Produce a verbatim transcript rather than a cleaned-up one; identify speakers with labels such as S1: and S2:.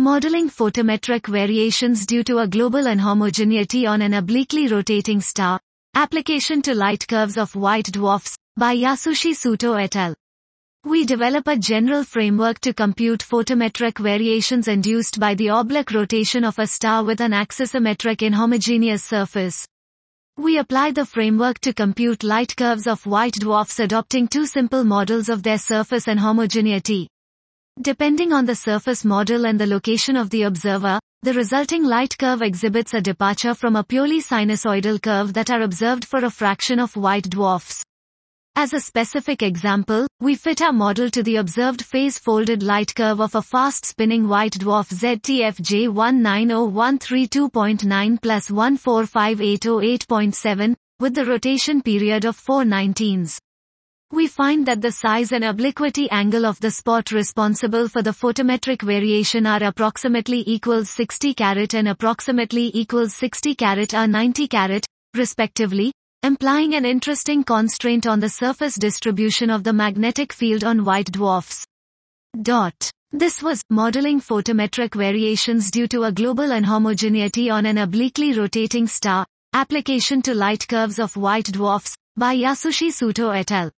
S1: Modeling photometric variations due to a global inhomogeneity on an obliquely rotating star. Application to light curves of white dwarfs, by Yasushi Suto et al. We develop a general framework to compute photometric variations induced by the oblique rotation of a star with an axisymmetric inhomogeneous surface. We apply the framework to compute light curves of white dwarfs adopting two simple models of their surface inhomogeneity. Depending on the surface model and the location of the observer, the resulting light curve exhibits a departure from a purely sinusoidal curve that are observed for a fraction of white dwarfs. As a specific example, we fit our model to the observed phase-folded light curve of a fast-spinning white dwarf Z T F J one nine zero one three two point nine plus one four five eight zero eight point seven, with the rotation period of four nineteenths. We find that the size and obliquity angle of the spot responsible for the photometric variation are approximately equals sixty carat and approximately equals sixty carat or ninety carat, respectively, implying an interesting constraint on the surface distribution of the magnetic field on white dwarfs. Dot. This was Modeling Photometric Variations Due to a Global Inhomogeneity on an Obliquely Rotating Star, Application to Light Curves of White Dwarfs, by Yasushi Suto et al.